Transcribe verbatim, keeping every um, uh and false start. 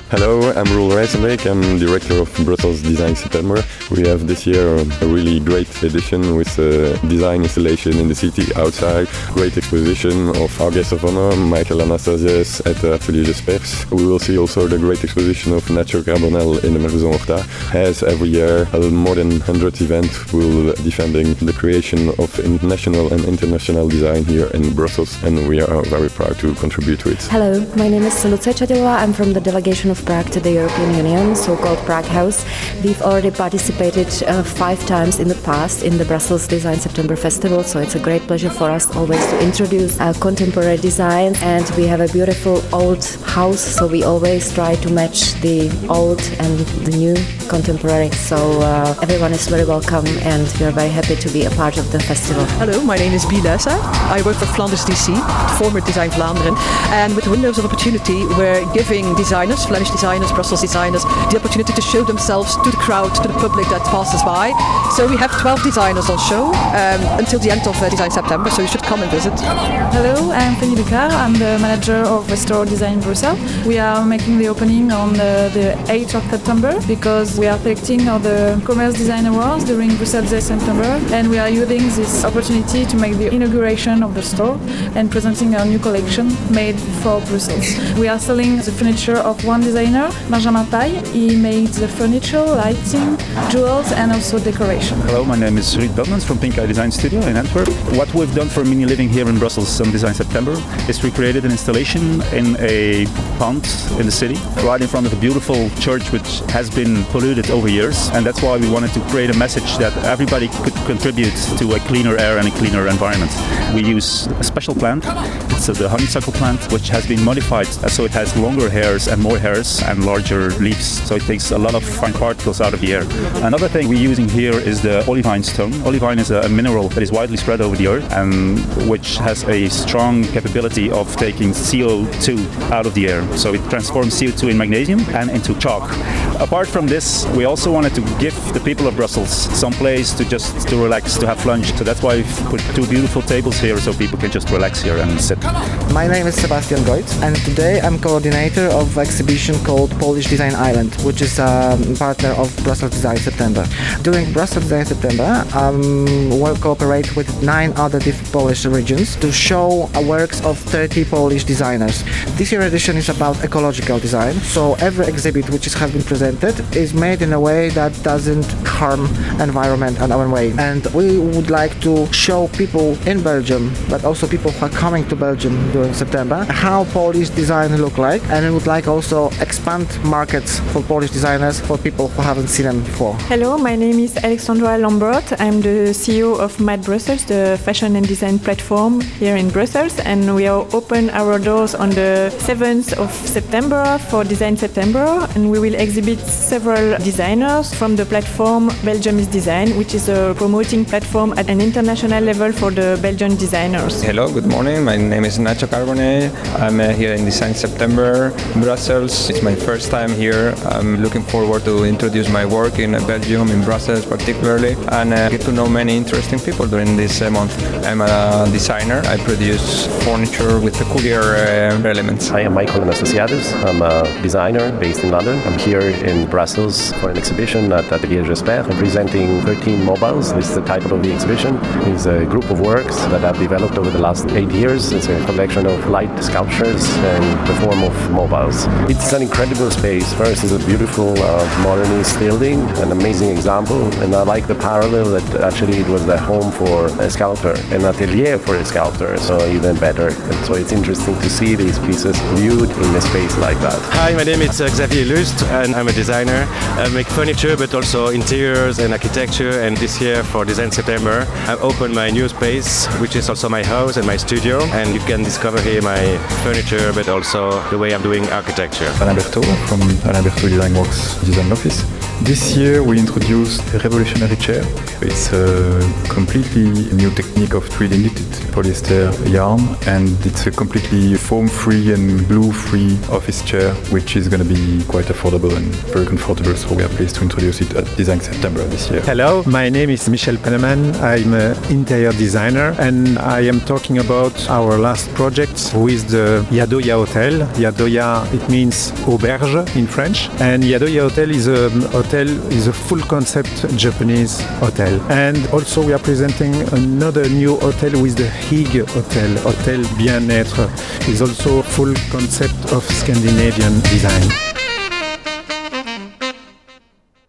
Hello, I'm Roel Rijsenbeek. I'm director of Brussels Design September. We have this year a really great edition with a design installation in the city outside. Great exposition of our guest of honor, Michael Anastasios at Atelier Jaspers. We will see also the great exposition of Nacho Carbonell in the Maison Horta. As every year, more than one hundred events will defending the creation of national and international design here in Brussels, and we are very proud to contribute to it. Hello, my name is Lucia Chadilova. I'm from the delegation of Prague to the European Union, so-called Prague House. We've already participated uh, five times in the past in the Brussels Design September Festival, so it's a great pleasure for us always to introduce our contemporary designs, and we have a beautiful old house, so we always try to match the old and the new contemporary. So uh, everyone is very welcome, and we are very happy to be a part of the festival. Hello, my name is Bie Lessa. I work for Flanders D C, former Design Vlaanderen, and with Windows of Opportunity we're giving designers, Flemish designers, Brussels designers, the opportunity to show themselves to the crowd, to the public that passes by. So we have twelve designers on show um, until the end of uh, Design September, so you should come and visit. Hello, I'm Fanny Lucas. I'm the manager of Restore Design Brussels. We are making the opening on the, the eighth of September because we are selecting all the Commerce Design Awards during Brussels Design September, and we are using this opportunity to make the inauguration of the store and presenting our new collection made for Brussels. We are selling the furniture of one designer, Benjamin Paille. He made the furniture, lighting, jewels, and also decoration. Hello, my name is Ruud Belmans from Pink Eye Design Studio in Antwerp. What we've done for Mini Living here in Brussels on Design September is we created an installation in a pond in the city, right in front of a beautiful church which has been polluted over years, and that's why we wanted to create a message that everybody could contribute to a cleaner air and a cleaner environment. We use a special plant, it's the honeysuckle plant, which has been modified so it has longer hairs and more hairs and larger leaves, so it takes a lot of fine particles out of the air. Another thing we're using here is the olivine stone. Olivine is a mineral that is widely spread over the earth and which has a strong capability of taking C O two out of the air, so it transforms C O two in magnesium and into chalk. Apart from this, we also wanted to give the people of Brussels some place to just to relax, to have lunch, so that's why we've put two beautiful tables here so people can just relax here and sit. My name is Sebastian Goitz, and today I'm coordinator of an exhibition called Polish Design Island, which is a partner of Brussels Design September. During Brussels Design September, um, we'll cooperate with nine other different Polish regions to show works of thirty Polish designers. This year edition is about ecological design, so every exhibit which is, has been presented is made in a way that doesn't harm environment and our way. And we would like to show people in Belgium, but also people who are coming to Belgium during September, how Polish design look like, and we would like also expand markets for Polish designers for people who haven't seen them before. Hello, my name is Alexandra Lambert. I'm the C E O of Mad Brussels, the fashion and design platform here in Brussels, and we are open our doors on the seventh of September for Design September, and we will exhibit several designers from the platform Belgium is Design, which is a promoting platform at an international level for the Belgian designers. Hello, good morning. My name is Nacho Carbonell. I'm uh, here in Design September, Brussels. It's my first time here. I'm looking forward to introduce my work in uh, Belgium, in Brussels particularly, and uh, get to know many interesting people during this uh, month. I'm a designer. I produce furniture with peculiar uh, elements. I am Michael Anastasiadis. I'm a designer based in London. I'm here in Brussels for an exhibition at Atelier Jaspers. I'm presenting thirteen mobiles. This is the title of the exhibition. It's a group of works that I've developed over the last eight years. It's a collection of light sculptures in the form of mobiles. It's an incredible space. First, it's a beautiful uh, modernist building, an amazing example, and I like the parallel that actually it was the home for a sculptor, an atelier for a sculptor, so even better. And so it's interesting to see these pieces viewed in a space like that. Hi, my name is uh, Xavier Lust, and I'm a designer. I make furniture, but also interiors and architecture, and this year for Design September, I opened my new space, which is also my house and my studio, and you can discover here my furniture, but also the way I'm doing architecture. Alain Berthaud from Alain Berthaud Design Works Design Office. This year we introduced a revolutionary chair. It's a completely new technique of three D knitted polyester yarn, and it's a completely foam-free and glue-free office chair, which is going to be quite affordable and very comfortable, so we are pleased to introduce it at Design September this year. Hello, my name is Michel Penneman. I'm an interior designer, and I am talking about our last project with the Yadoya Hotel. Yadoya, it means auberge in French, and Yadoya Hotel is a hotel is a full concept Japanese hotel. And also we are presenting another new hotel with the Hygge Hotel. Hotel Bien-être is also full concept of Scandinavian design.